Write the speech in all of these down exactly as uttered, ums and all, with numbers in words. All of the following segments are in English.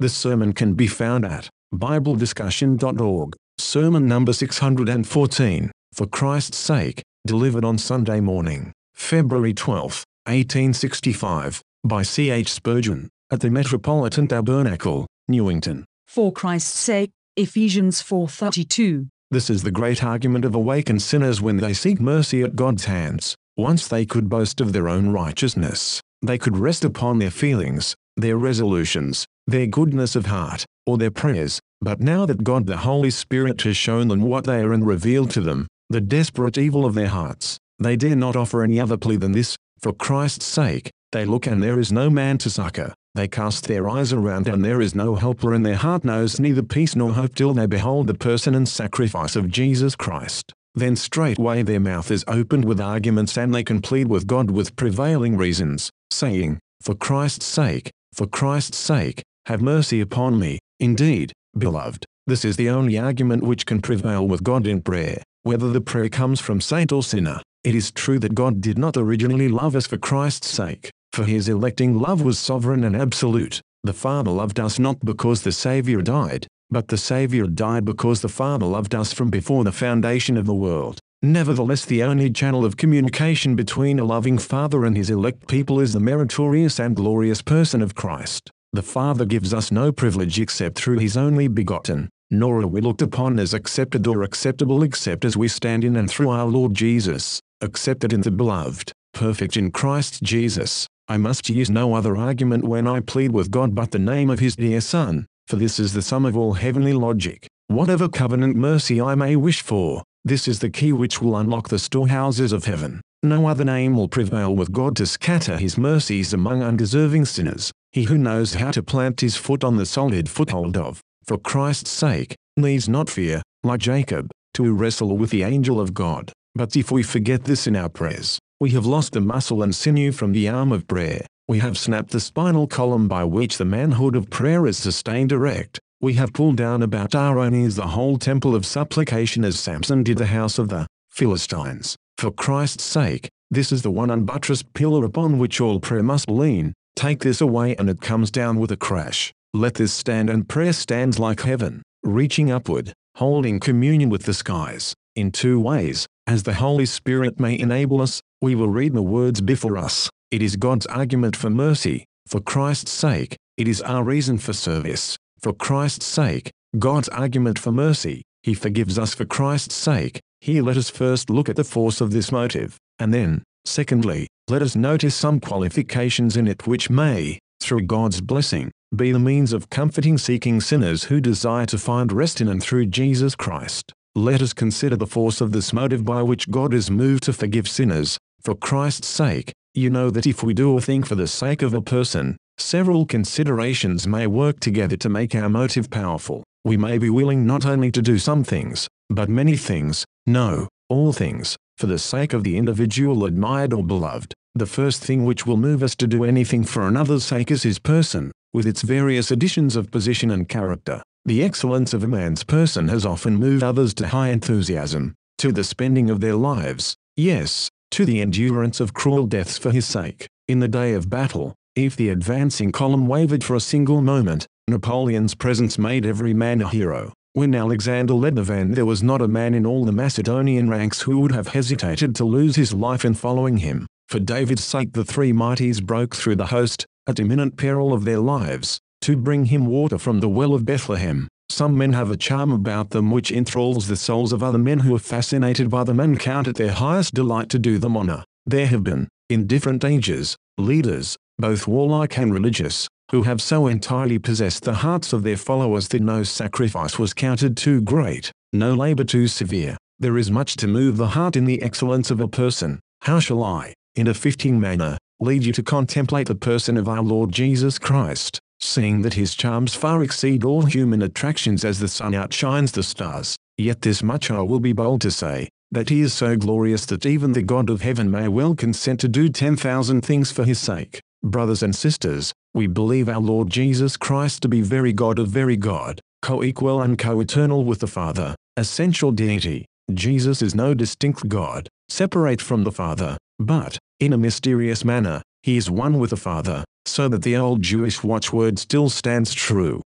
This sermon can be found at bible discussion dot org, sermon number six hundred fourteen, For Christ's Sake, delivered on Sunday morning, February twelfth, eighteen sixty-five, by C H Spurgeon, at the Metropolitan Tabernacle, Newington. For Christ's sake, Ephesians four thirty-two. This is the great argument of awakened sinners when they seek mercy at God's hands. Once they could boast of their own righteousness, they could rest upon their feelings, their resolutions, their goodness of heart, or their prayers, but now that God the Holy Spirit has shown them what they are and revealed to them the desperate evil of their hearts, they dare not offer any other plea than this. For Christ's sake, they look and there is no man to succor. They cast their eyes around and there is no helper, and their heart knows neither peace nor hope till they behold the person and sacrifice of Jesus Christ. Then straightway their mouth is opened with arguments, and they can plead with God with prevailing reasons, saying, For Christ's sake, for Christ's sake, have mercy upon me. Indeed, beloved, this is the only argument which can prevail with God in prayer, whether the prayer comes from saint or sinner. It is true that God did not originally love us for Christ's sake, for his electing love was sovereign and absolute. The Father loved us not because the Savior died, but the Savior died because the Father loved us from before the foundation of the world. Nevertheless, the only channel of communication between a loving Father and his elect people is the meritorious and glorious person of Christ. The Father gives us no privilege except through his only begotten, nor are we looked upon as accepted or acceptable except as we stand in and through our Lord Jesus, accepted in the Beloved, perfect in Christ Jesus. I must use no other argument when I plead with God but the name of his dear Son, for this is the sum of all heavenly logic. Whatever covenant mercy I may wish for, this is the key which will unlock the storehouses of heaven. No other name will prevail with God to scatter his mercies among undeserving sinners. He who knows how to plant his foot on the solid foothold of, for Christ's sake, needs not fear, like Jacob, to wrestle with the angel of God. But if we forget this in our prayers, we have lost the muscle and sinew from the arm of prayer. We have snapped the spinal column by which the manhood of prayer is sustained erect. We have pulled down about our own ears the whole temple of supplication as Samson did the house of the Philistines. For Christ's sake, this is the one unbuttressed pillar upon which all prayer must lean. Take this away and it comes down with a crash. Let this stand and prayer stands like heaven, reaching upward, holding communion with the skies. In two ways, as the Holy Spirit may enable us, we will read the words before us. It is God's argument for mercy, for Christ's sake. It is our reason for service, for Christ's sake. God's argument for mercy, he forgives us for Christ's sake. Here let us first look at the force of this motive, and then, secondly, let us notice some qualifications in it which may, through God's blessing, be the means of comforting seeking sinners who desire to find rest in and through Jesus Christ. Let us consider the force of this motive by which God is moved to forgive sinners, for Christ's sake. You know that if we do a thing for the sake of a person, several considerations may work together to make our motive powerful. We may be willing not only to do some things, but many things, no, all things, for the sake of the individual admired or beloved. The first thing which will move us to do anything for another's sake is his person, with its various additions of position and character. The excellence of a man's person has often moved others to high enthusiasm, to the spending of their lives, yes, to the endurance of cruel deaths for his sake. In the day of battle, if the advancing column wavered for a single moment, Napoleon's presence made every man a hero. When Alexander led the van, there was not a man in all the Macedonian ranks who would have hesitated to lose his life in following him. For David's sake the three mighties broke through the host, at imminent peril of their lives, to bring him water from the well of Bethlehem. Some men have a charm about them which enthralls the souls of other men who are fascinated by them and count it their highest delight to do them honor. There have been, in different ages, leaders, both warlike and religious, who have so entirely possessed the hearts of their followers that no sacrifice was counted too great, no labor too severe. There is much to move the heart in the excellence of a person. How shall I, in a fitting manner, lead you to contemplate the person of our Lord Jesus Christ, seeing that his charms far exceed all human attractions as the sun outshines the stars? Yet this much I will be bold to say, that he is so glorious that even the God of heaven may well consent to do ten thousand things for his sake. Brothers and sisters, we believe our Lord Jesus Christ to be very God of very God, co-equal and co-eternal with the Father, essential deity. Jesus is no distinct God, separate from the Father, but, in a mysterious manner, he is one with the Father, so that the old Jewish watchword still stands true.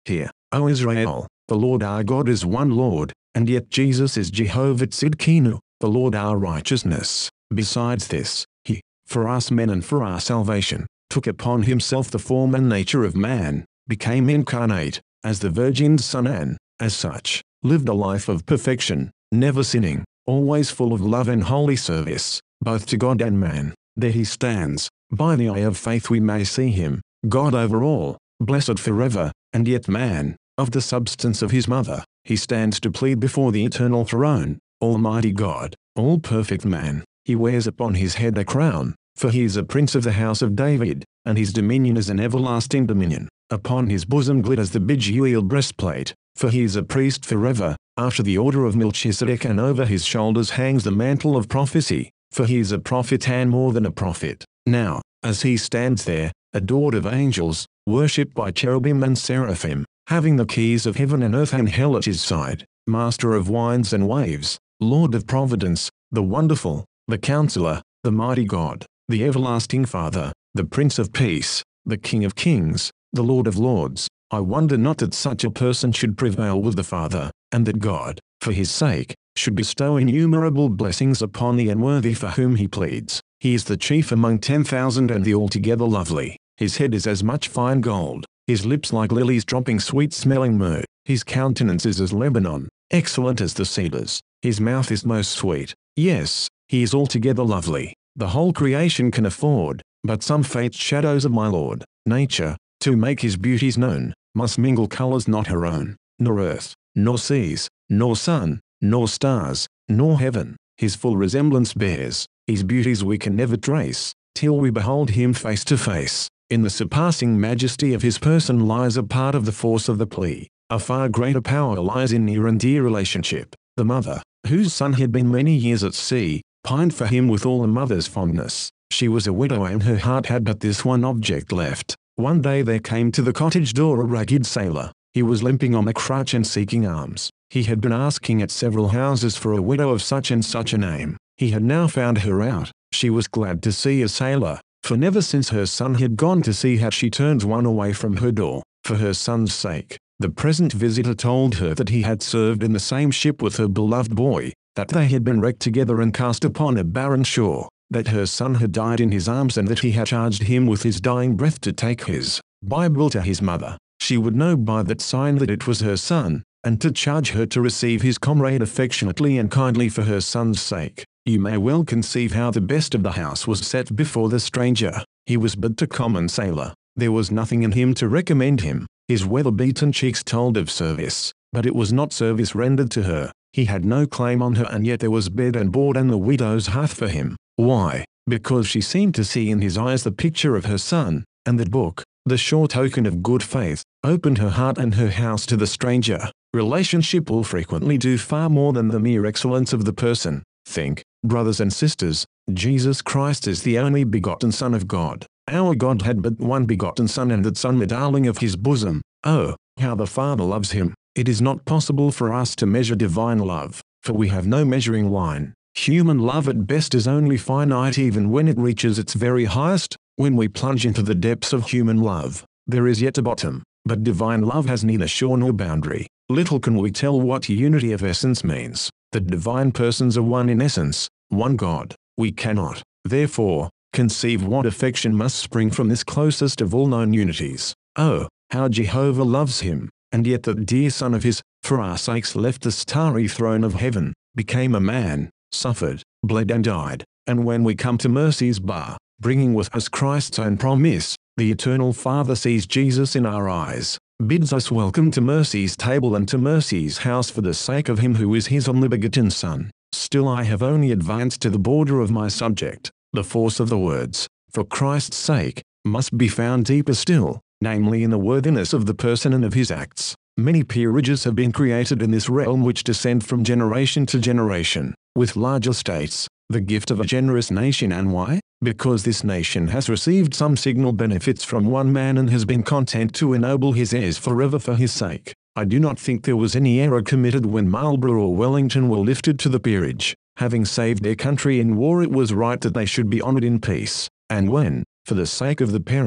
Hear, O Israel, the Lord our God is one Lord, and yet Jesus is Jehovah Tzidkenu, the Lord our righteousness. Besides this, he, for us men and for our salvation, took upon himself the form and nature of man, became incarnate, as the Virgin's Son and, as such, lived a life of perfection, never sinning, always full of love and holy service, both to God and man. There he stands, by the eye of faith we may see him, God over all, blessed forever, and yet man, of the substance of his mother, he stands to plead before the eternal throne, Almighty God, all-perfect man. He wears upon his head a crown, for he is a prince of the house of David, and his dominion is an everlasting dominion. Upon his bosom glitters the Bejeweled breastplate, for he is a priest forever, after the order of Melchizedek, and over his shoulders hangs the mantle of prophecy, for he is a prophet and more than a prophet. Now, as he stands there, adored of angels, worshipped by cherubim and seraphim, having the keys of heaven and earth and hell at his side, master of winds and waves, Lord of providence, the wonderful, the counselor, the mighty God, the everlasting Father, the Prince of Peace, the King of kings, the Lord of lords, I wonder not that such a person should prevail with the Father, and that God, for his sake, should bestow innumerable blessings upon the unworthy for whom he pleads. He is the chief among ten thousand and the altogether lovely. His head is as much fine gold, his lips like lilies dropping sweet-smelling myrrh, his countenance is as Lebanon, excellent as the cedars, his mouth is most sweet. Yes, he is altogether lovely. The whole creation can afford, but some faint shadows of my Lord, nature, to make his beauties known, must mingle colors not her own, nor earth, nor seas, nor sun, nor stars, nor heaven, his full resemblance bears, his beauties we can never trace, till we behold him face to face. In the surpassing majesty of his person lies a part of the force of the plea. A far greater power lies in near and dear relationship. The mother, whose son had been many years at sea, pined for him with all a mother's fondness. She was a widow and her heart had but this one object left. One day there came to the cottage door a ragged sailor. He was limping on a crutch and seeking alms. He had been asking at several houses for a widow of such and such a name. He had now found her out. She was glad to see a sailor, for never since her son had gone to sea had she turned one away from her door. For her son's sake, the present visitor told her that he had served in the same ship with her beloved boy, that they had been wrecked together and cast upon a barren shore, that her son had died in his arms and that he had charged him with his dying breath to take his Bible to his mother. She would know by that sign that it was her son, and to charge her to receive his comrade affectionately and kindly for her son's sake. You may well conceive how the best of the house was set before the stranger. He was but a common sailor. There was nothing in him to recommend him. His weather-beaten cheeks told of service, but it was not service rendered to her. He had no claim on her, and yet there was bed and board and the widow's hearth for him. Why? Because she seemed to see in his eyes the picture of her son, and that book, the sure token of good faith, opened her heart and her house to the stranger. Relationship will frequently do far more than the mere excellence of the person. Think, brothers and sisters, Jesus Christ is the only begotten Son of God. Our God had but one begotten Son, and that Son the darling of his bosom. Oh, how the Father loves him! It is not possible for us to measure divine love, for we have no measuring line. Human love at best is only finite even when it reaches its very highest. When we plunge into the depths of human love, there is yet a bottom, but divine love has neither shore nor boundary. Little can we tell what unity of essence means. The divine persons are one in essence, one God. We cannot, therefore, conceive what affection must spring from this closest of all known unities. Oh, how Jehovah loves him, and yet that dear Son of his, for our sakes left the starry throne of heaven, became a man, suffered, bled and died, and when we come to mercy's bar, bringing with us Christ's own promise, the eternal Father sees Jesus in our eyes, bids us welcome to mercy's table and to mercy's house for the sake of him who is his only begotten Son. Still I have only advanced to the border of my subject. The force of the words, for Christ's sake, must be found deeper still, namely in the worthiness of the person and of his acts. Many peerages have been created in this realm which descend from generation to generation, with large estates, the gift of a generous nation. And why? Because this nation has received some signal benefits from one man and has been content to ennoble his heirs forever for his sake. I do not think there was any error committed when Marlborough or Wellington were lifted to the peerage. Having saved their country in war, it was right that they should be honored in peace. And when, for the sake of the parents,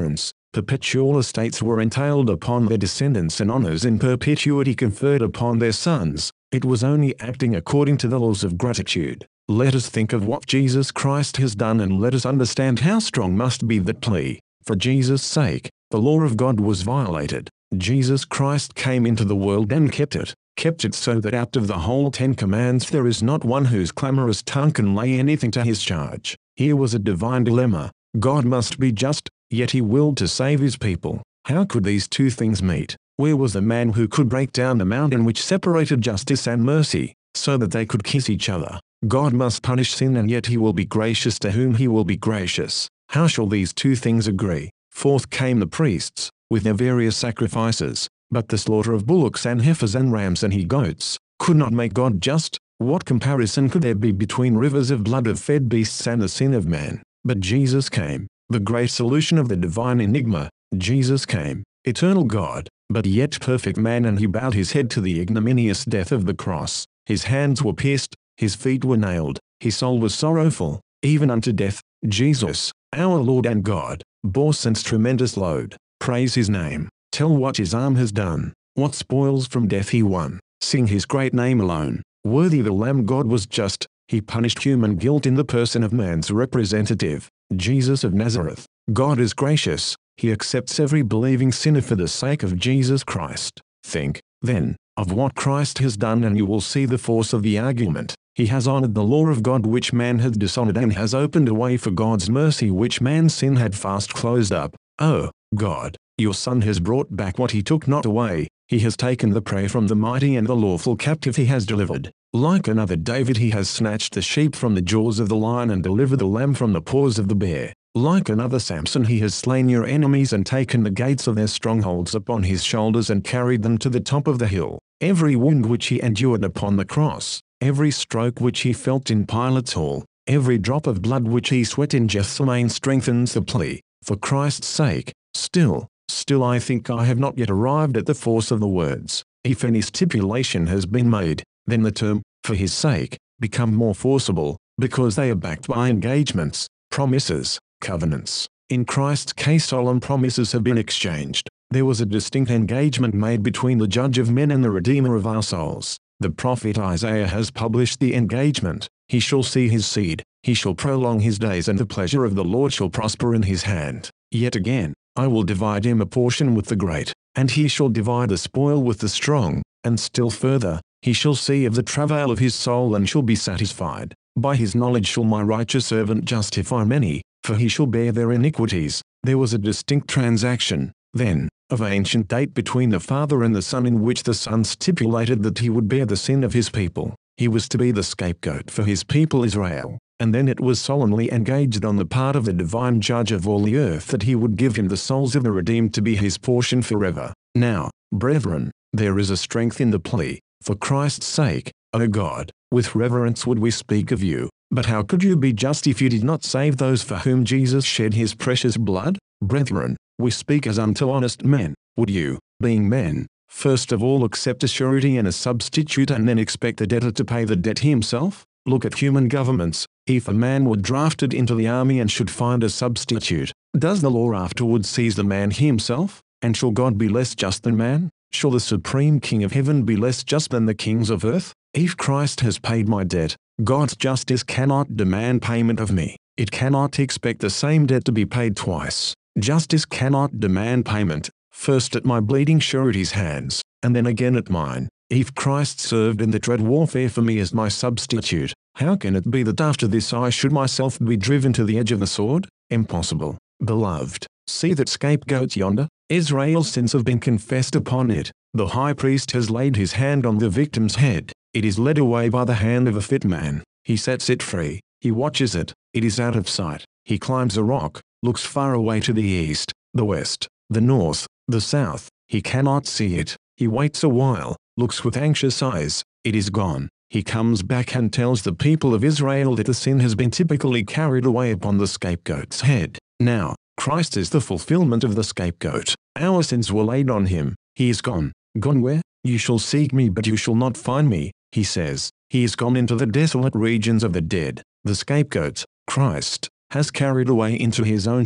Perpetual estates were entailed upon their descendants and honors in perpetuity conferred upon their sons. It was only acting according to the laws of gratitude. Let us think of what Jesus Christ has done, and let us understand how strong must be that plea. For Jesus' sake, the law of God was violated. Jesus Christ came into the world and kept it, kept it so that out of the whole Ten Commandments there is not one whose clamorous tongue can lay anything to his charge. Here was a divine dilemma. God must be just, yet he willed to save his people. How could these two things meet? Where was the man who could break down the mountain which separated justice and mercy, so that they could kiss each other? God must punish sin, and yet he will be gracious to whom he will be gracious. How shall these two things agree? Forth came the priests, with their various sacrifices, but the slaughter of bullocks and heifers and rams and he-goats could not make God just. What comparison could there be between rivers of blood of fed beasts and the sin of man? But Jesus came, the great solution of the divine enigma. Jesus came, eternal God, but yet perfect man, and he bowed his head to the ignominious death of the cross. His hands were pierced, his feet were nailed, his soul was sorrowful, even unto death. Jesus, our Lord and God, bore sin's tremendous load. Praise his name. Tell what his arm has done, what spoils from death he won. Sing his great name alone. Worthy the Lamb. God was just. He punished human guilt in the person of man's representative, Jesus of Nazareth. God is gracious. He accepts every believing sinner for the sake of Jesus Christ. Think, then, of what Christ has done, and you will see the force of the argument. He has honored the law of God which man had dishonored, and has opened a way for God's mercy which man's sin had fast closed up. Oh, God, your Son has brought back what he took not away. He has taken the prey from the mighty, and the lawful captive he has delivered. Like another David, he has snatched the sheep from the jaws of the lion and delivered the lamb from the paws of the bear. Like another Samson, he has slain your enemies and taken the gates of their strongholds upon his shoulders and carried them to the top of the hill. Every wound which he endured upon the cross, every stroke which he felt in Pilate's hall, every drop of blood which he sweat in Gethsemane strengthens the plea. For Christ's sake, still, still I think I have not yet arrived at the force of the words. If any stipulation has been made, then the term, for his sake, become more forcible, because they are backed by engagements, promises, covenants. In Christ's case, solemn promises have been exchanged. There was a distinct engagement made between the judge of men and the redeemer of our souls. The prophet Isaiah has published the engagement. He shall see his seed, he shall prolong his days, and the pleasure of the Lord shall prosper in his hand. Yet again, I will divide him a portion with the great, and he shall divide the spoil with the strong. And still further, he shall see of the travail of his soul and shall be satisfied. By his knowledge shall my righteous servant justify many, for he shall bear their iniquities. There was a distinct transaction, then, of ancient date between the Father and the Son, in which the Son stipulated that he would bear the sin of his people. He was to be the scapegoat for his people Israel. And then it was solemnly engaged on the part of the divine judge of all the earth that he would give him the souls of the redeemed to be his portion forever. Now, brethren, there is a strength in the plea. For Christ's sake, O God, with reverence would we speak of you. But how could you be just if you did not save those for whom Jesus shed his precious blood? Brethren, we speak as unto honest men. Would you, being men, first of all accept a surety and a substitute, and then expect the debtor to pay the debt himself? Look at human governments. If a man were drafted into the army and should find a substitute, does the law afterwards seize the man himself? And shall God be less just than man? Shall the supreme King of heaven be less just than the kings of earth? If Christ has paid my debt, God's justice cannot demand payment of me. It cannot expect the same debt to be paid twice. Justice cannot demand payment, first at my bleeding surety's hands, and then again at mine. If Christ served in the dread warfare for me as my substitute, how can it be that after this I should myself be driven to the edge of the sword? Impossible. Beloved, see that scapegoat yonder? Israel's sins have been confessed upon it. The high priest has laid his hand on the victim's head. It is led away by the hand of a fit man. He sets it free. He watches it. It is out of sight. He climbs a rock, looks far away to the east, the west, the north, the south. He cannot see it. He waits a while, looks with anxious eyes. It is gone. He comes back and tells the people of Israel that the sin has been typically carried away upon the scapegoat's head. Now, Christ is the fulfillment of the scapegoat. Our sins were laid on him. He is gone. Gone where? You shall seek me, but you shall not find me, he says. He is gone into the desolate regions of the dead. The scapegoat, Christ, has carried away into his own tomb.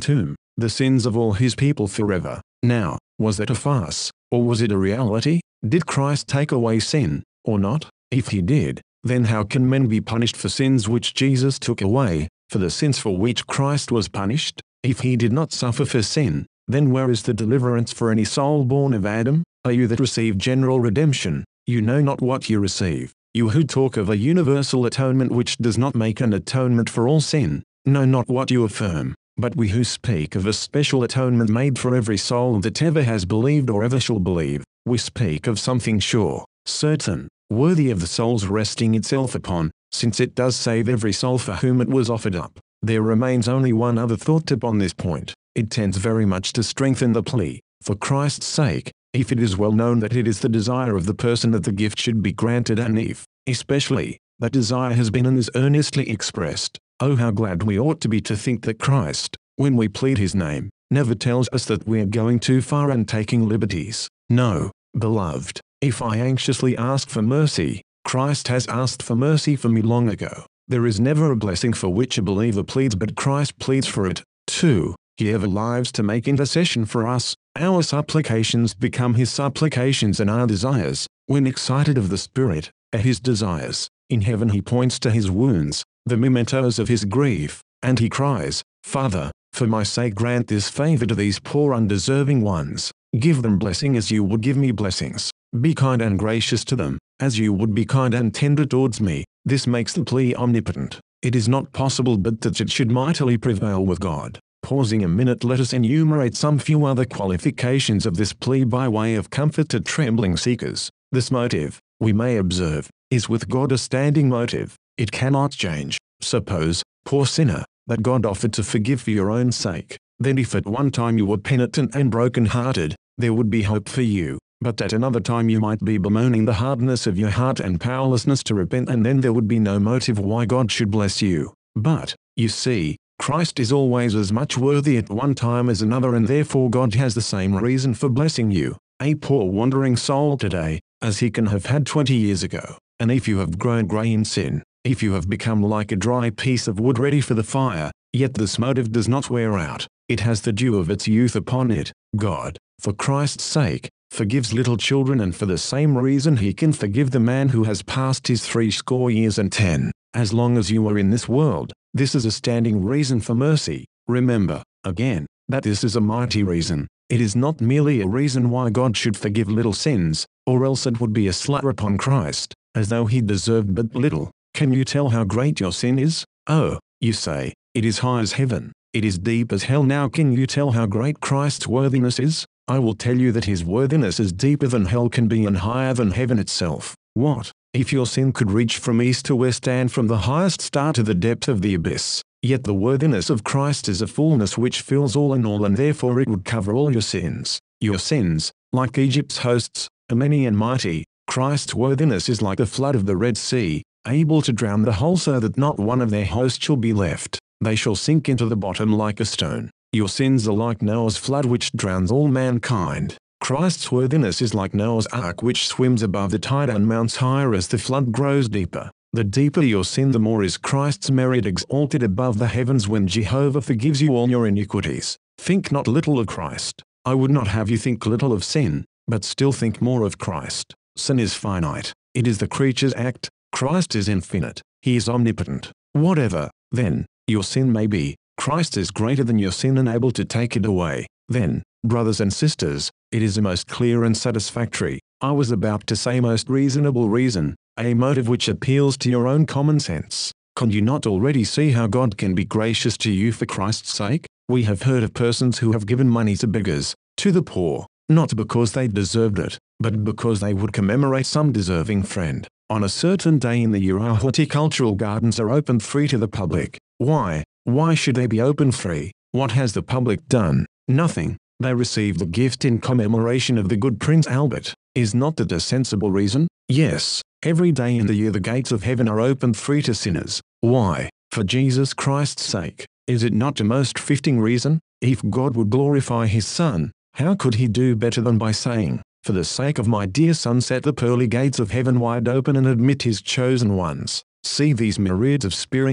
the sins of all his people forever. Now, was that a farce, or was it a reality? Did Christ take away sin, or not? If he did, then how can men be punished for sins which Jesus took away, for the sins for which Christ was punished? If he did not suffer for sin, then where is the deliverance for any soul born of Adam? Are you that receive general redemption? You know not what you receive. You who talk of a universal atonement which does not make an atonement for all sin, know not what you affirm. But we who speak of a special atonement made for every soul that ever has believed or ever shall believe, we speak of something sure, certain, worthy of the soul's resting itself upon, since it does save every soul for whom it was offered up. There remains only one other thought upon this point. It tends very much to strengthen the plea, for Christ's sake, if it is well known that it is the desire of the person that the gift should be granted, and if, especially, that desire has been and is earnestly expressed, oh how glad we ought to be to think that Christ, when we plead his name, never tells us that we are going too far and taking liberties. No, beloved, if I anxiously ask for mercy, Christ has asked for mercy for me long ago. There is never a blessing for which a believer pleads but Christ pleads for it, too. He ever lives to make intercession for us. Our supplications become his supplications, and our desires, when excited of the Spirit, are his desires. In heaven he points to his wounds, the mementos of his grief, and he cries, Father, for my sake grant this favor to these poor undeserving ones. Give them blessing as you would give me blessings. Be kind and gracious to them, as you would be kind and tender towards me. This makes the plea omnipotent. It is not possible but that it should mightily prevail with God. Pausing a minute, let us enumerate some few other qualifications of this plea by way of comfort to trembling seekers. This motive, we may observe, is with God a standing motive. It cannot change. Suppose, poor sinner, that God offered to forgive for your own sake. Then if at one time you were penitent and broken-hearted, there would be hope for you. But at another time you might be bemoaning the hardness of your heart and powerlessness to repent, and then there would be no motive why God should bless you. But, you see, Christ is always as much worthy at one time as another, and therefore God has the same reason for blessing you, a poor wandering soul today, as he can have had twenty years ago. And if you have grown grey in sin, if you have become like a dry piece of wood ready for the fire, yet this motive does not wear out, it has the dew of its youth upon it. God, for Christ's sake, forgives little children, and for the same reason he can forgive the man who has passed his threescore years and ten. As long as you are in this world, this is a standing reason for mercy. Remember, again, that this is a mighty reason. It is not merely a reason why God should forgive little sins, or else it would be a slur upon Christ, as though he deserved but little. Can you tell how great your sin is? Oh, you say, it is high as heaven, it is deep as hell. Now can you tell how great Christ's worthiness is? I will tell you that his worthiness is deeper than hell can be and higher than heaven itself. What, if your sin could reach from east to west and from the highest star to the depth of the abyss? Yet the worthiness of Christ is a fullness which fills all in all, and therefore it would cover all your sins. Your sins, like Egypt's hosts, are many and mighty. Christ's worthiness is like the flood of the Red Sea, able to drown the whole, so that not one of their host shall be left. They shall sink into the bottom like a stone. Your sins are like Noah's flood which drowns all mankind. Christ's worthiness is like Noah's ark which swims above the tide and mounts higher as the flood grows deeper. The deeper your sin, the more is Christ's merit exalted above the heavens when Jehovah forgives you all your iniquities. Think not little of Christ. I would not have you think little of sin, but still think more of Christ. Sin is finite. It is the creature's act. Christ is infinite. He is omnipotent. Whatever, then, your sin may be, Christ is greater than your sin and able to take it away. Then, brothers and sisters, it is a most clear and satisfactory, I was about to say most reasonable reason, a motive which appeals to your own common sense. Can you not already see how God can be gracious to you for Christ's sake? We have heard of persons who have given money to beggars, to the poor, not because they deserved it, but because they would commemorate some deserving friend. On a certain day in the year our horticultural gardens are opened free to the public. Why? Why should they be open free? What has the public done? Nothing. They received the gift in commemoration of the good Prince Albert. Is not that a sensible reason? Yes. Every day in the year the gates of heaven are opened free to sinners. Why? For Jesus Christ's sake. Is it not a most fitting reason? If God would glorify his Son, how could he do better than by saying, for the sake of my dear Son set the pearly gates of heaven wide open and admit his chosen ones. See these myriads of spirits,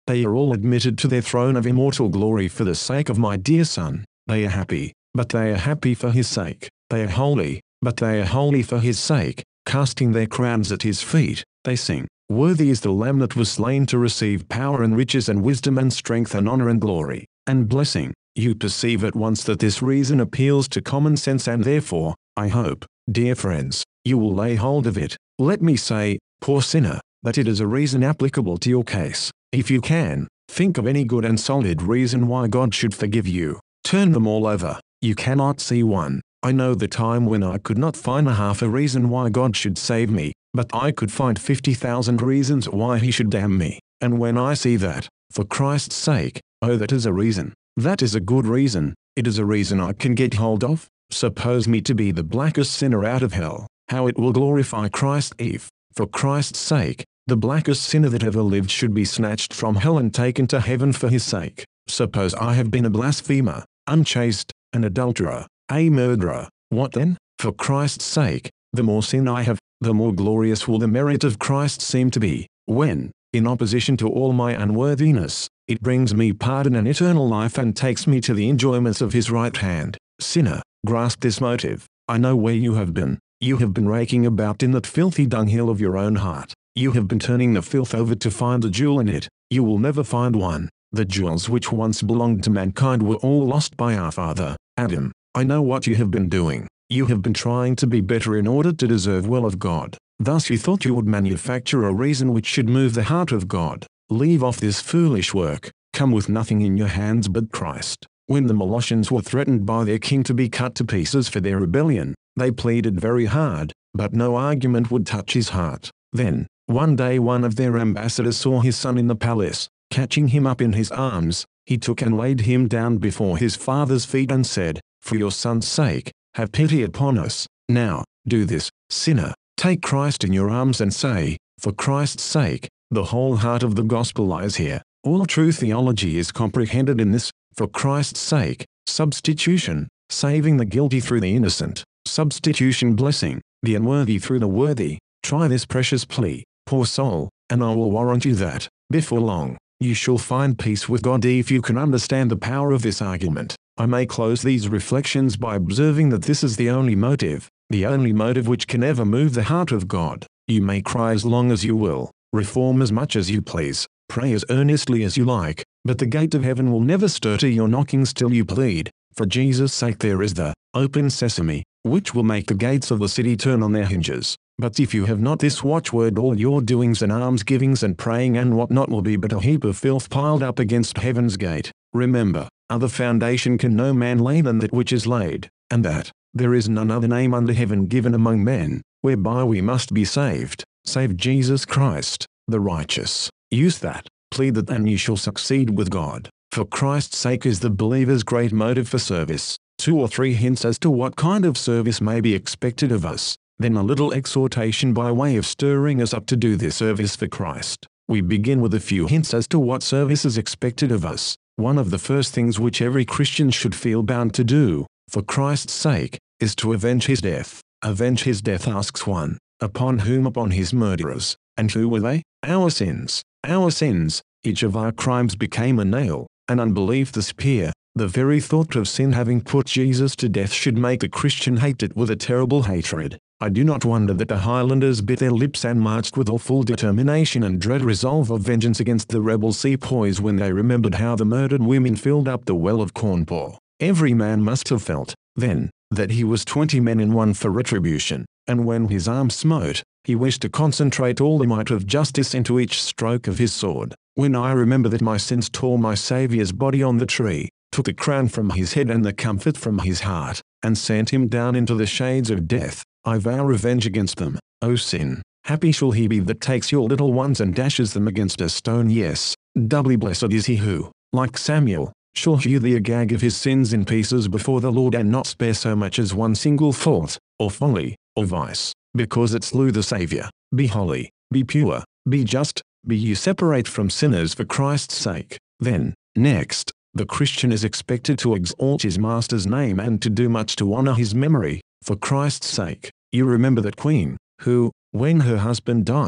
They are all admitted to their throne of immortal glory for the sake of my dear Son. They are happy, but they are happy for his sake. They are holy, but they are holy for his sake. Casting their crowns at his feet, they sing, "Worthy is the Lamb that was slain to receive power and riches and wisdom and strength and honor and glory, and blessing." You perceive at once that this reason appeals to common sense, and therefore, I hope, dear friends, you will lay hold of it. Let me say, poor sinner, that it is a reason applicable to your case. If you can, think of any good and solid reason why God should forgive you. Turn them all over. You cannot see one. I know the time when I could not find a half a reason why God should save me, but I could find fifty thousand reasons why he should damn me. And when I see that, for Christ's sake, oh, that is a reason. That is a good reason. It is a reason I can get hold of. Suppose me to be the blackest sinner out of hell. How it will glorify Christ if, for Christ's sake, the blackest sinner that ever lived should be snatched from hell and taken to heaven for his sake. Suppose I have been a blasphemer, unchaste, an adulterer, a murderer. What then? For Christ's sake, the more sin I have, the more glorious will the merit of Christ seem to be, when, in opposition to all my unworthiness, it brings me pardon and eternal life and takes me to the enjoyments of his right hand. Sinner, grasp this motive. I know where you have been. You have been raking about in that filthy dunghill of your own heart. You have been turning the filth over to find a jewel in it. You will never find one. The jewels which once belonged to mankind were all lost by our father, Adam. I know what you have been doing. You have been trying to be better in order to deserve well of God. Thus you thought you would manufacture a reason which should move the heart of God. Leave off this foolish work. Come with nothing in your hands but Christ. When the Moloshians were threatened by their king to be cut to pieces for their rebellion, they pleaded very hard, but no argument would touch his heart. Then, one day one of their ambassadors saw his son in the palace. Catching him up in his arms, he took and laid him down before his father's feet and said, "For your son's sake, have pity upon us." Now, do this, sinner. Take Christ in your arms and say, "For Christ's sake." The whole heart of the gospel lies here. All true theology is comprehended in this, for Christ's sake. Substitution, saving the guilty through the innocent. Substitution, blessing the unworthy through the worthy. Try this precious plea, poor soul, and I will warrant you that, before long, you shall find peace with God if you can understand the power of this argument. I may close these reflections by observing that this is the only motive, the only motive which can ever move the heart of God. You may cry as long as you will, reform as much as you please, pray as earnestly as you like, but the gate of heaven will never stir to your knockings till you plead. For Jesus' sake there is the open sesame, which will make the gates of the city turn on their hinges. But if you have not this watchword, all your doings and almsgivings and praying and what not will be but a heap of filth piled up against heaven's gate. Remember, other foundation can no man lay than that which is laid, and that there is none other name under heaven given among men, whereby we must be saved, save Jesus Christ, the righteous. Use that, plead that, and you shall succeed with God. For Christ's sake is the believer's great motive for service. Two or three hints as to what kind of service may be expected of us, then a little exhortation by way of stirring us up to do this service for Christ. We begin with a few hints as to what service is expected of us. One of the first things which every Christian should feel bound to do, for Christ's sake, is to avenge his death. Avenge his death, asks one. Upon whom? Upon his murderers. And who were they? Our sins. Our sins. Each of our crimes became a nail, and unbelief the spear. The very thought of sin having put Jesus to death should make the Christian hate it with a terrible hatred. I do not wonder that the Highlanders bit their lips and marched with all full determination and dread resolve of vengeance against the rebel sepoys when they remembered how the murdered women filled up the well of Cawnpore. Every man must have felt, then, that he was twenty men in one for retribution, and when his arm smote, he wished to concentrate all the might of justice into each stroke of his sword. When I remember that my sins tore my Saviour's body on the tree, took the crown from his head and the comfort from his heart, and sent him down into the shades of death, I vow revenge against them. O sin, happy shall he be that takes your little ones and dashes them against a stone. Yes, doubly blessed is he who, like Samuel, shall hew the agag of his sins in pieces before the Lord and not spare so much as one single fault, or folly, or vice, because it slew the Saviour. Be holy, be pure, be just, be ye separate from sinners for Christ's sake. Then, next, the Christian is expected to exalt his Master's name and to do much to honor his memory. For Christ's sake, you remember that queen, who, when her husband died,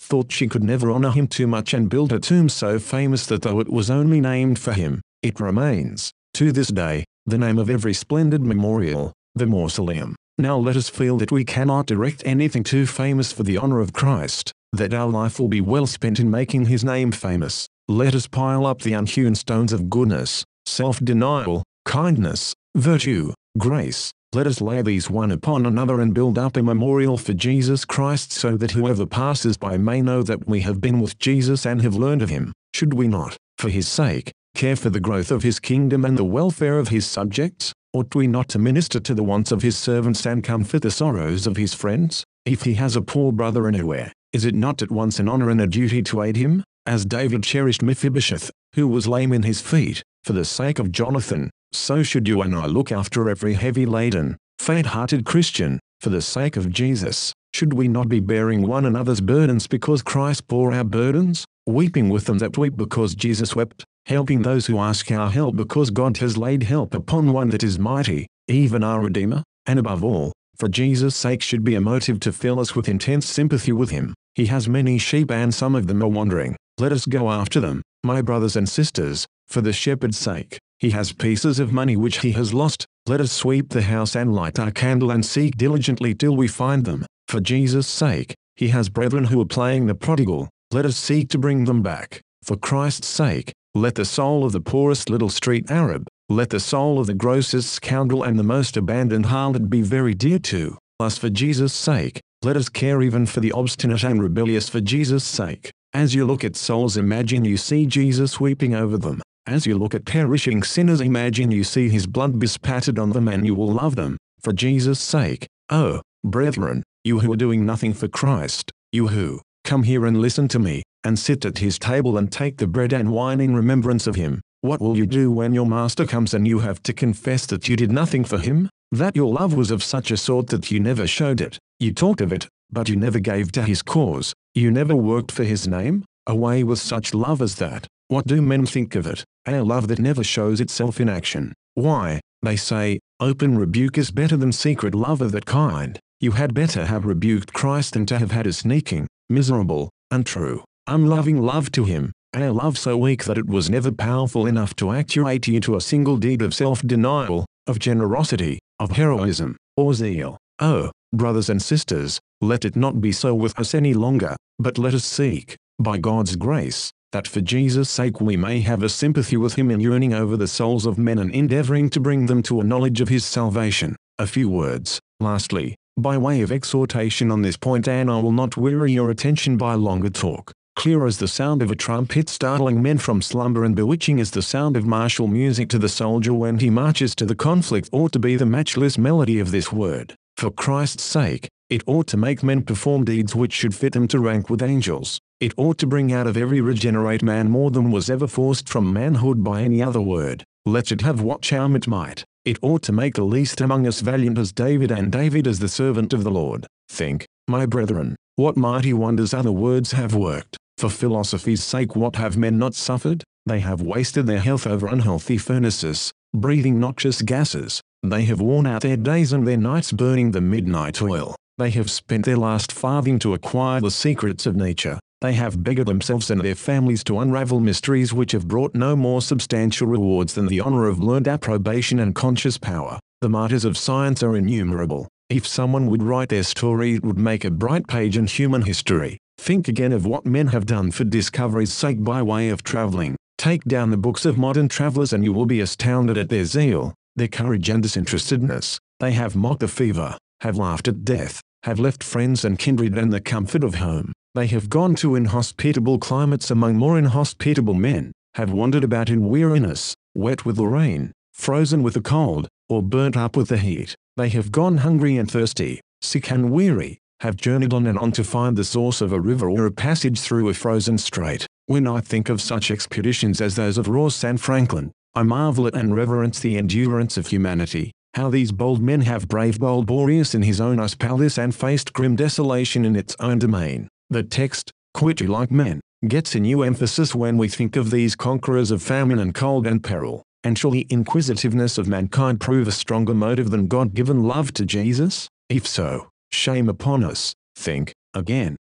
thought she could never honor him too much and built a tomb so famous that though it was only named for him, it remains, to this day, the name of every splendid memorial, the mausoleum. Now let us feel that we cannot erect anything too famous for the honor of Christ, that our life will be well spent in making his name famous. Let us pile up the unhewn stones of goodness, self-denial, kindness, virtue, grace. Let us lay these one upon another and build up a memorial for Jesus Christ so that whoever passes by may know that we have been with Jesus and have learned of him. Should we not, for his sake, care for the growth of his kingdom and the welfare of his subjects? Ought we not to minister to the wants of his servants and comfort the sorrows of his friends? If he has a poor brother anywhere, is it not at once an honor and a duty to aid him? As David cherished Mephibosheth, who was lame in his feet, for the sake of Jonathan, so should you and I look after every heavy-laden, faint-hearted Christian, for the sake of Jesus. Should we not be bearing one another's burdens because Christ bore our burdens, weeping with them that weep because Jesus wept, helping those who ask our help because God has laid help upon one that is mighty, even our Redeemer, and above all, for Jesus' sake should be a motive to fill us with intense sympathy with him. He has many sheep and some of them are wandering. Let us go after them, my brothers and sisters, for the shepherd's sake. He has pieces of money which he has lost. Let us sweep the house and light our candle and seek diligently till we find them. For Jesus' sake, he has brethren who are playing the prodigal. Let us seek to bring them back. For Christ's sake, let the soul of the poorest little street Arab, let the soul of the grossest scoundrel and the most abandoned harlot be very dear to us. For Jesus' sake, let us care even for the obstinate and rebellious. For Jesus' sake, as you look at souls, imagine you see Jesus weeping over them. As you look at perishing sinners, imagine you see his blood bespattered on them, and you will love them, for Jesus' sake. Oh, brethren, you who are doing nothing for Christ, you who, come here and listen to me, and sit at his table and take the bread and wine in remembrance of him, what will you do when your master comes and you have to confess that you did nothing for him? That your love was of such a sort that you never showed it. You talked of it, but you never gave to his cause. You never worked for his name? Away with such love as that. What do men think of it? A love that never shows itself in action. Why, they say, open rebuke is better than secret love of that kind. You had better have rebuked Christ than to have had a sneaking, miserable, untrue, unloving love to him. A love so weak that it was never powerful enough to actuate you to a single deed of self-denial, of generosity, of heroism, or zeal. Oh, brothers and sisters, let it not be so with us any longer, but let us seek, by God's grace, that for Jesus' sake we may have a sympathy with him in yearning over the souls of men and endeavoring to bring them to a knowledge of his salvation. A few words, lastly, by way of exhortation on this point, and I will not weary your attention by longer talk. Clear as the sound of a trumpet startling men from slumber, and bewitching as the sound of martial music to the soldier when he marches to the conflict, ought to be the matchless melody of this word. For Christ's sake, it ought to make men perform deeds which should fit them to rank with angels. It ought to bring out of every regenerate man more than was ever forced from manhood by any other word, let it have what charm it might. It ought to make the least among us valiant as David, and David as the servant of the Lord. Think, my brethren, what mighty wonders other words have worked. For philosophy's sake, what have men not suffered? They have wasted their health over unhealthy furnaces, breathing noxious gases. They have worn out their days and their nights burning the midnight oil. They have spent their last farthing to acquire the secrets of nature. They have beggared themselves and their families to unravel mysteries which have brought no more substantial rewards than the honor of learned approbation and conscious power. The martyrs of science are innumerable. If someone would write their story, it would make a bright page in human history. Think again of what men have done for discovery's sake by way of traveling. Take down the books of modern travelers and you will be astounded at their zeal, their courage and disinterestedness. They have mocked the fever, have laughed at death, have left friends and kindred and the comfort of home. They have gone to inhospitable climates among more inhospitable men, have wandered about in weariness, wet with the rain, frozen with the cold, or burnt up with the heat. They have gone hungry and thirsty, sick and weary, have journeyed on and on to find the source of a river or a passage through a frozen strait. When I think of such expeditions as those of Ross and Franklin, I marvel at and reverence the endurance of humanity. How these bold men have braved bold Boreas in his own ice palace and faced grim desolation in its own domain. The text, "Quit you like men," gets a new emphasis when we think of these conquerors of famine and cold and peril. And shall the inquisitiveness of mankind prove a stronger motive than God-given love to Jesus? If so, shame upon us. Think, again,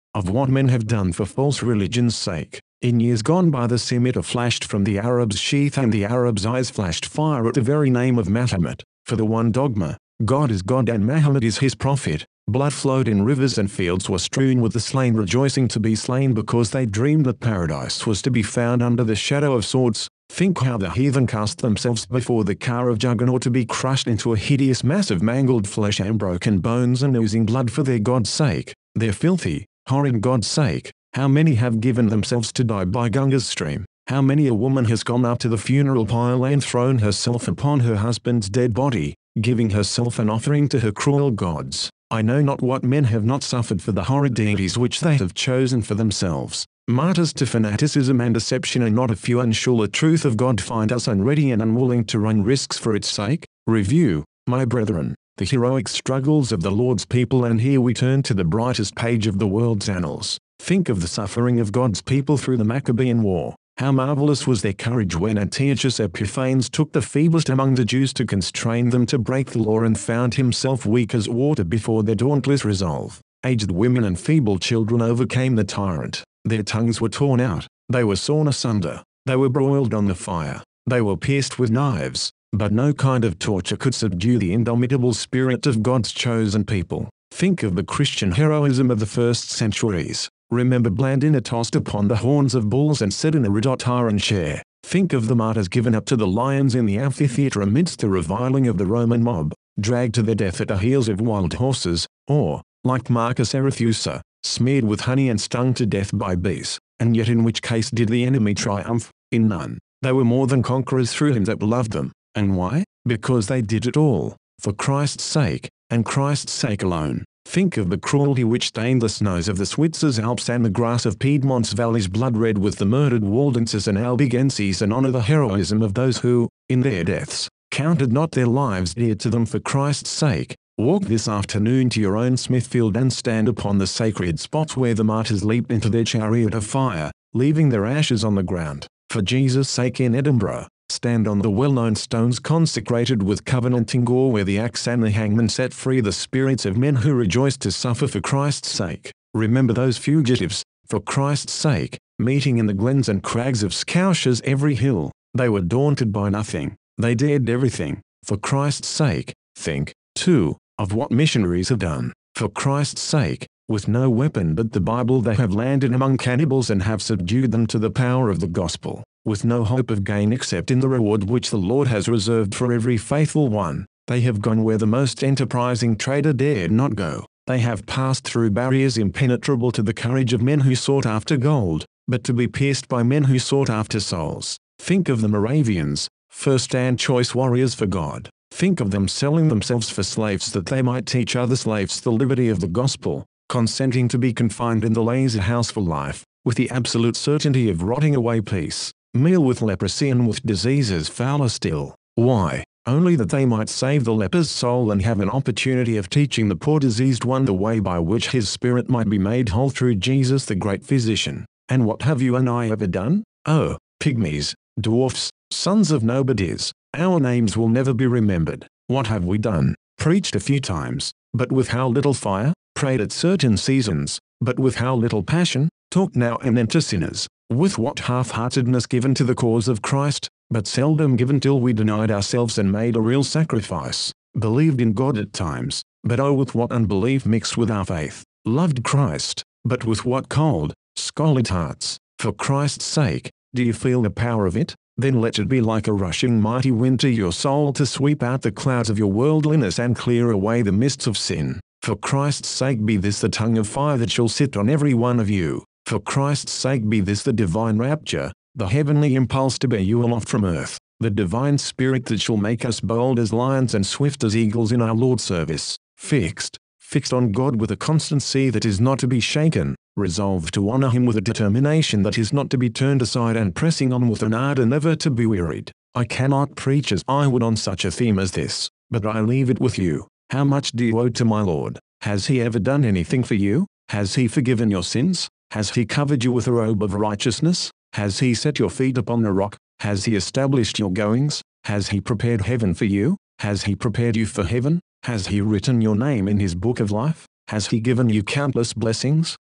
of what men have done for false religion's sake. In years gone by the scimitar flashed from the Arab's sheath and the Arab's eyes flashed fire at the very name of Mahomet. For the one dogma, God is God and Mahomet is his prophet, blood flowed in rivers and fields were strewn with the slain rejoicing to be slain because they dreamed that paradise was to be found under the shadow of swords. Think how the heathen cast themselves before the car of Juggernaut to be crushed into a hideous mass of mangled flesh and broken bones and oozing blood for their God's sake, their filthy, horrid God's sake. How many have given themselves to die by Ganga's stream? How many a woman has gone up to the funeral pile and thrown herself upon her husband's dead body, giving herself an offering to her cruel gods? I know not what men have not suffered for the horrid deities which they have chosen for themselves. Martyrs to fanaticism and deception are not a few, and shall the truth of God find us unready and unwilling to run risks for its sake? Review, my brethren, the heroic struggles of the Lord's people, and here we turn to the brightest page of the world's annals. Think of the suffering of God's people through the Maccabean War. How marvelous was their courage when Antiochus Epiphanes took the feeblest among the Jews to constrain them to break the law and found himself weak as water before their dauntless resolve. Aged women and feeble children overcame the tyrant. Their tongues were torn out, they were sawn asunder, they were broiled on the fire, they were pierced with knives, but no kind of torture could subdue the indomitable spirit of God's chosen people. Think of the Christian heroism of the first centuries. Remember Blandina tossed upon the horns of bulls and set in a red-hot iron chair. Think of the martyrs given up to the lions in the amphitheatre amidst the reviling of the Roman mob, dragged to their death at the heels of wild horses, or, like Marcus Arethusa, smeared with honey and stung to death by bees. And yet in which case did the enemy triumph? In none. They were more than conquerors through him that loved them. And why? Because they did it all for Christ's sake, and Christ's sake alone. Think of the cruelty which stained the snows of the Switzer's Alps and the grass of Piedmont's valleys blood red with the murdered Waldenses and Albigenses, and honor the heroism of those who, in their deaths, counted not their lives dear to them for Christ's sake. Walk this afternoon to your own Smithfield and stand upon the sacred spots where the martyrs leaped into their chariot of fire, leaving their ashes on the ground. For Jesus' sake in Edinburgh, stand on the well-known stones consecrated with covenanting gore where the axe and the hangman set free the spirits of men who rejoiced to suffer for Christ's sake. Remember those fugitives, for Christ's sake, meeting in the glens and crags of Scotia's every hill. They were daunted by nothing. They dared everything, for Christ's sake. Think, too, of what missionaries have done, for Christ's sake. With no weapon but the Bible they have landed among cannibals and have subdued them to the power of the gospel. With no hope of gain except in the reward which the Lord has reserved for every faithful one, they have gone where the most enterprising trader dared not go. They have passed through barriers impenetrable to the courage of men who sought after gold, but to be pierced by men who sought after souls. Think of the Moravians, first and choice warriors for God. Think of them selling themselves for slaves that they might teach other slaves the liberty of the gospel, consenting to be confined in the lazy house for life, with the absolute certainty of rotting away peace, meal with leprosy and with diseases fouler still. Why? Only that they might save the leper's soul and have an opportunity of teaching the poor diseased one the way by which his spirit might be made whole through Jesus the great physician. And what have you and I ever done? Oh, pygmies, dwarfs, sons of nobodies, our names will never be remembered. What have we done? Preached a few times, but with how little fire? Prayed at certain seasons, but with how little passion? Talked now and then to sinners, with what half-heartedness given to the cause of Christ, but seldom given till we denied ourselves and made a real sacrifice. Believed in God at times, but oh with what unbelief mixed with our faith. Loved Christ, but with what cold, scalded hearts. For Christ's sake, do you feel the power of it? Then let it be like a rushing mighty wind to your soul to sweep out the clouds of your worldliness and clear away the mists of sin. For Christ's sake be this the tongue of fire that shall sit on every one of you. For Christ's sake be this the divine rapture, the heavenly impulse to bear you aloft from earth, the divine spirit that shall make us bold as lions and swift as eagles in our Lord's service, fixed, fixed on God with a constancy that is not to be shaken, resolved to honor him with a determination that is not to be turned aside, and pressing on with an ardor never to be wearied. I cannot preach as I would on such a theme as this, but I leave it with you. How much do you owe to my Lord? Has he ever done anything for you? Has he forgiven your sins? Has he covered you with a robe of righteousness? Has he set your feet upon the rock? Has he established your goings? Has he prepared heaven for you? Has he prepared you for heaven? Has he written your name in his book of life? Has he given you countless blessings?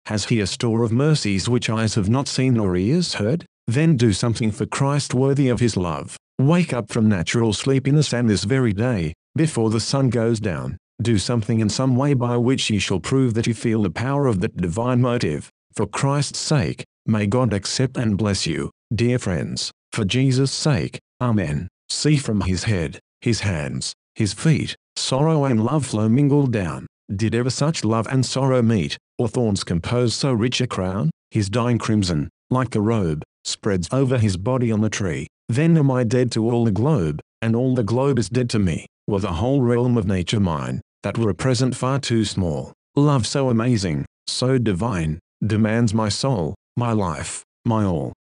Has he a store of mercies which eyes have not seen nor ears heard? Then do something for Christ worthy of his love. Wake up from natural sleepiness, and this very day, before the sun goes down, do something in some way by which ye shall prove that you feel the power of that divine motive. For Christ's sake, may God accept and bless you, dear friends. For Jesus' sake, Amen. See from his head, his hands, his feet, sorrow and love flow mingled down. Did ever such love and sorrow meet, or thorns compose so rich a crown? His dying crimson, like a robe, spreads over his body on the tree. Then am I dead to all the globe, and all the globe is dead to me. Were the whole realm of nature mine, that were a present far too small. Love so amazing, so divine, demands my soul, my life, my all.